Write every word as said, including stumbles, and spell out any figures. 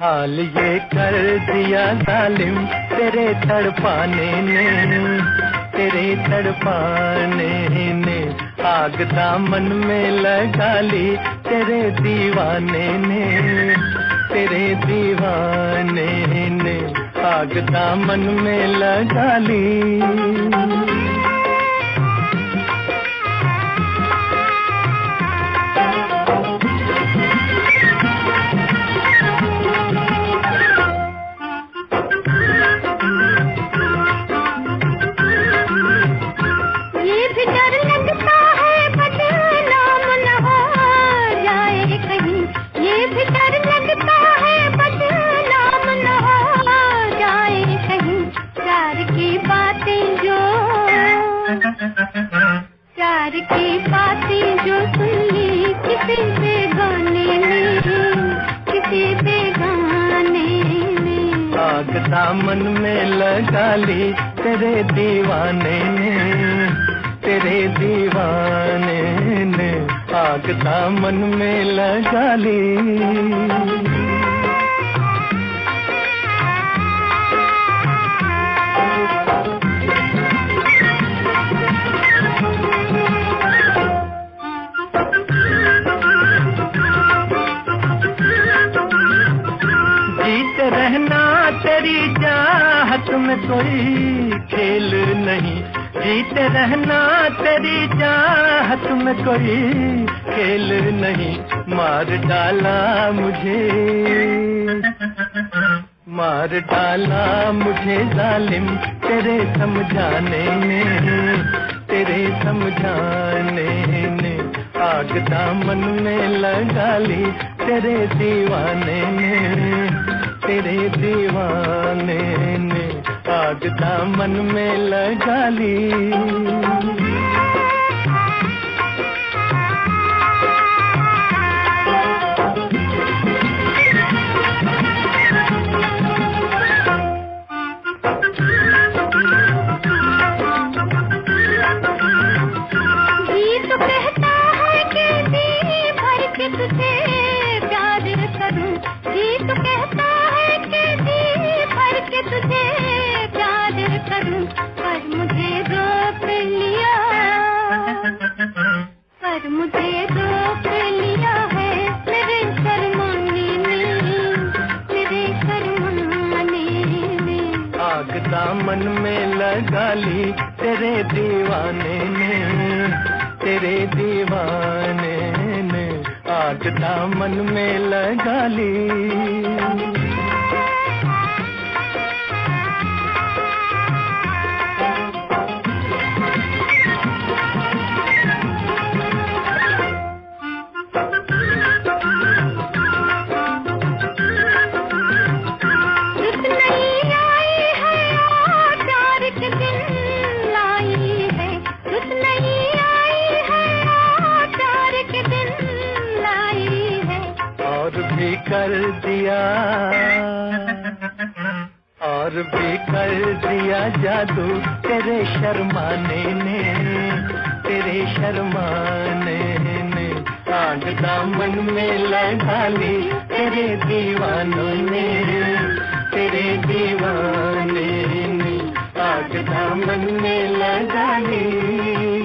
हाल ये कर दिया जालिम तेरे तड़पाने ने, तेरे तड़पाने ने आग दामन में लगा ली तेरे दीवाने ने, तेरे दीवाने ने आग दामन में लगा ली। प्यार की बातें जो सुनी किसी बेगाने में, किसी बेगाने में आग दामन में लगा ली तेरे दीवाने ने, तेरे दीवाने ने आग दामन में लगा ली। रहना तेरी चाहत में कोई खेल नहीं, जीते रहना तेरी चाहत में कोई खेल नहीं। मार डाला मुझे, मार डाला मुझे जालिम तेरे समझाने में, तेरे समझाने ने आग दामन में लगा ली तेरे दीवाने ने, तेरे दीवाने ने आग दामन में लगा ली। मुझे रोक लिया है तेरे शर्माने में, तेरे शर्माने में आग दामन में लगा ली तेरे दीवाने ने, तेरे दीवाने ने आग दामन में लगा ली। कर दिया और भी कर दिया जादू तेरे शर्माने ने, तेरे शर्माने ने आग दामन में लगा ली तेरे दीवानों ने, तेरे दीवाने ने आग दामन में लगा ली।